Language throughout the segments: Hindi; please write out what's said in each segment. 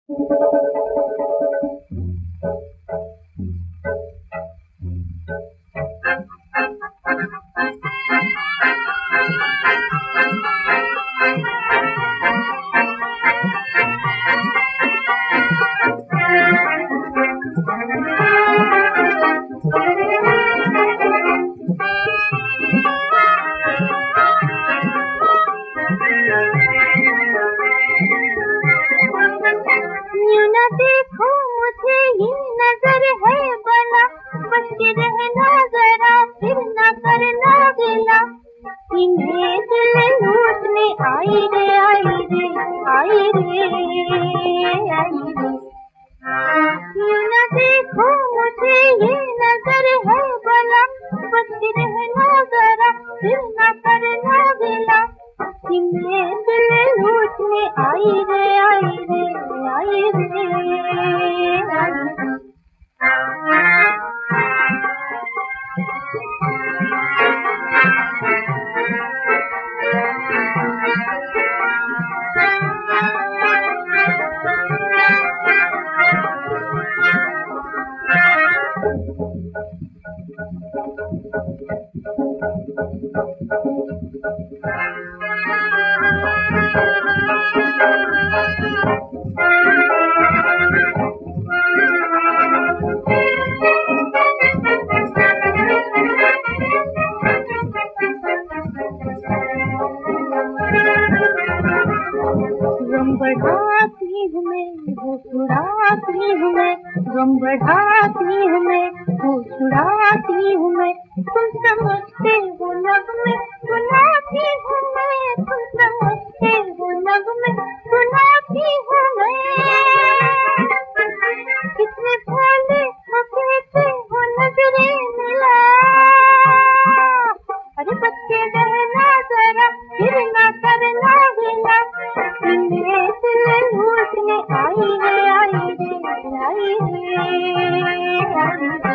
देखो मुझे ये नजर है बना, बच के रहना जरा, फिर न करना गिला। इन्हें दिल लूटने आई रे आई रे आई रे आई रे। क्यों न देखो मुझे ये नजर है बना, बच के रहना जरा, फिर न करना गिला। इन्हें दिल लूटने आई रे आई रे आई रे आई रे। गम बढ़ाती हूँ मैं, वो छुड़ाती हूँ मैं, गम बढ़ाती हूँ मैं, वो छुड़ाती हूँ मैं। तुम समझते हो नगमे सुनाती हूँ मैं, तुम समझते हो नगमे सुनाती हूँ मैं। कितने भोले हो कहते हो नजरे मिला, अरे बच के रहना जरा, फिर ना करना गिला। लूटने आई रे आई रे आई रे आई रे।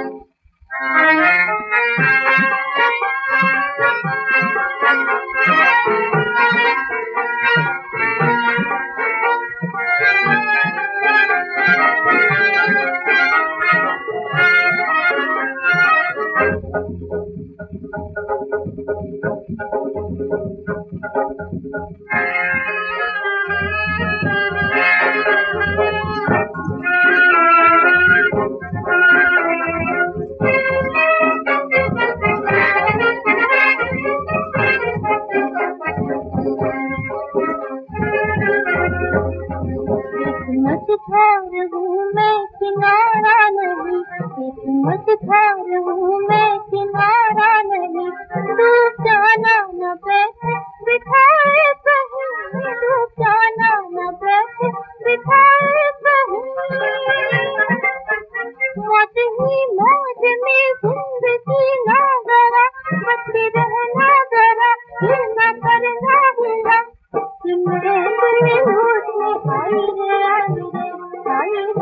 मझधार हूँ मैं किनारा नहीं, मझधार हूँ मैं किनारा नहीं। डूब जाना न बैठे बिठाए कहीं, डूब जाना न बैठे बिठाए कहीं। मौत ही मौज में जिंदगी ना जरा, बच के रहना जरा, फिर न करना गिला। मेरे दिल लूटने आई रे आई रे आई